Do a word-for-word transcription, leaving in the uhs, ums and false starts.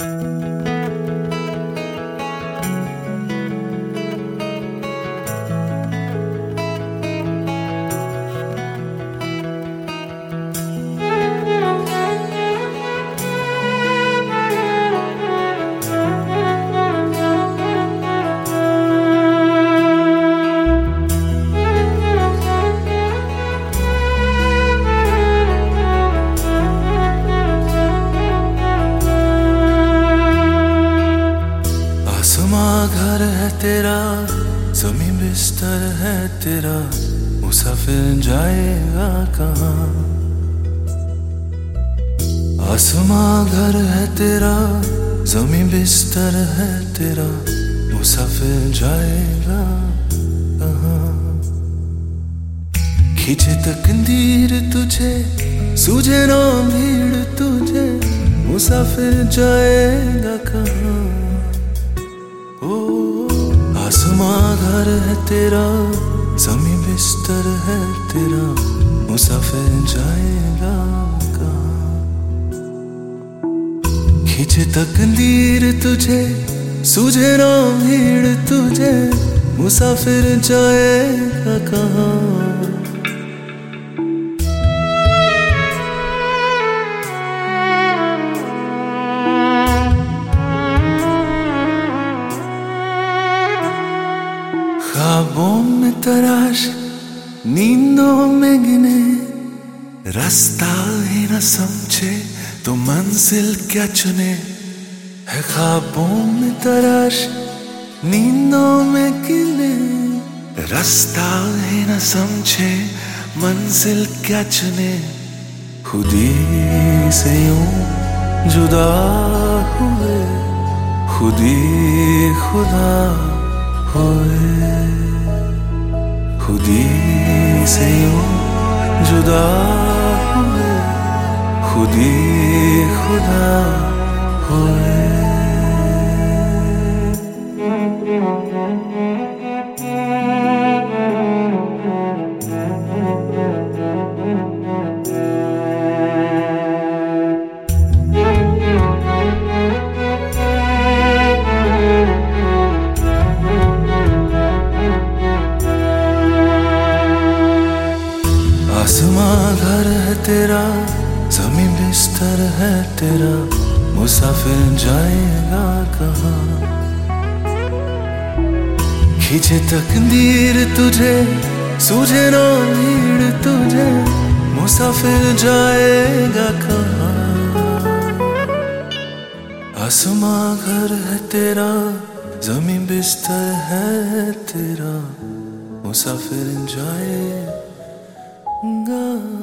घर है तेरा, ज़मीं बिस्तर है तेरा, मुसाफिर जाएगा कहाँ। आसमां घर है तेरा, ज़मीं बिस्तर है तेरा, मुसाफिर जाएगा कहाँ। खींचे तकदीर तुझे, सूझे ना भीड़ तुझे, मुसाफिर जाएगा कहाँ। आसमां घर है तेरा, ज़मीं बिस्तर है तेरा, मुसाफिर जाएगा कहाँ। खींचे तकदीर तुझे, सूझे ना भीड़ तुझे, मुसाफिर जाएगा कहाँ। ख्वाबों में तराश, नींदों में गिने, रास्ता ही न समझे तो मंजिल क्या चुने। है ख्वाबों में तराश, नींदों में गिने, रास्ता ही न समझे मंजिल क्या चुने। खुदी से यूं जुदा हुए, खुदी खुदा होए, खुदी से यूं जुदा हुए, खुदी खुदा होए। आसमां घर है तेरा, ज़मीं बिस्तर है तेरा, मुसाफिर जाएगा कहाँ। खींचे तकदीर तुझे, सूझे ना भीड़ तुझे, मुसाफिर जाएगा कहाँ। आसमां घर है तेरा, ज़मीं बिस्तर है तेरा, मुसाफिर जाएगा